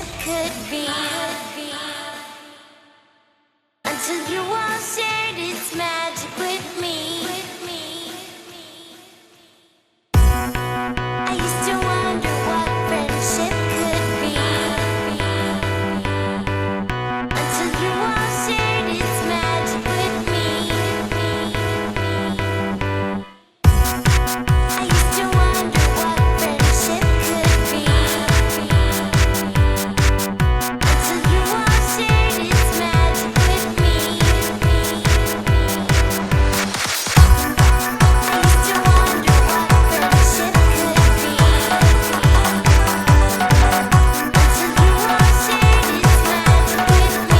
could be. Until you all shared its magic with me. I used to wonder what friendship could be. Until you all shared its magic with me. I used to wonder what friendship could be. Until you all shared its magic with me. I used to wonder what friendship could be. Until you all shared its magic with me.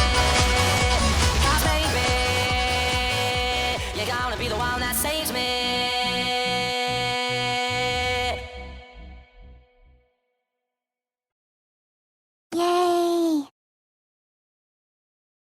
You're gonna be the one that saves me.